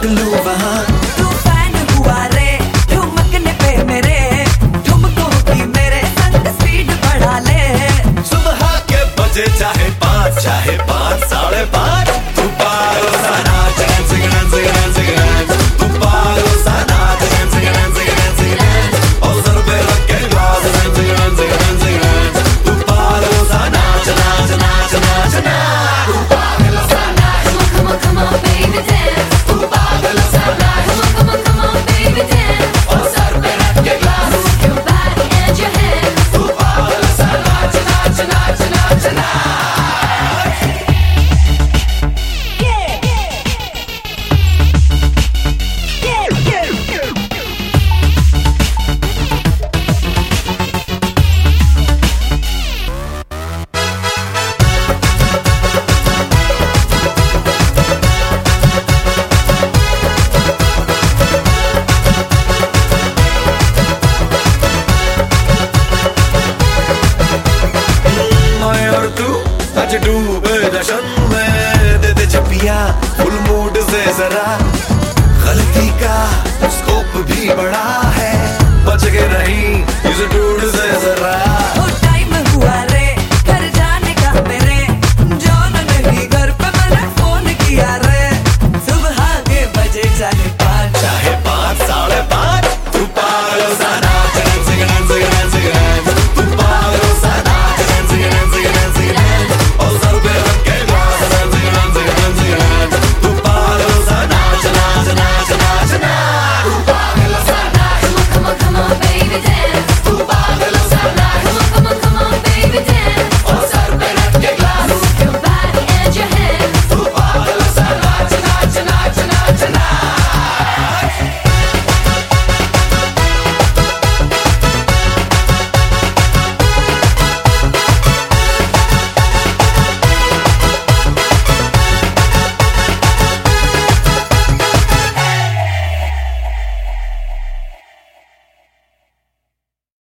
लूट लूं वहाँ। तू फैन हुआ रे ठुमकने पे मेरे, ठुमकों की मेरे संग स्पीड बढ़ा ले। सुबह के बजे चाहे 5 चाहे 5 साढ़े 5, तू पागल सा नाच डांसिंग डांसिंग डांसिंग डांस, तू पागल सा नाच डांसिंग डांसिंग डांसिंग डांस, और सर पे रख के glass dancing dancing dancing dance, तू पागल सा नाच नाच नाच नाच नाच, तू पागल सा नाच। Come on, come on, baby, dance. तू पागल सा नाच, Come on, come on, baby, dance. और सर पे रख के glass, Move your body and your hands. तू पागल सा नाच नाच नाच नाच नाच। मैं और तू आज डूबे जश्न में, दे दे चपिया फुल मूड से जरा, गलती का स्कोप भी बड़ा है, बच के नहीं इस डूड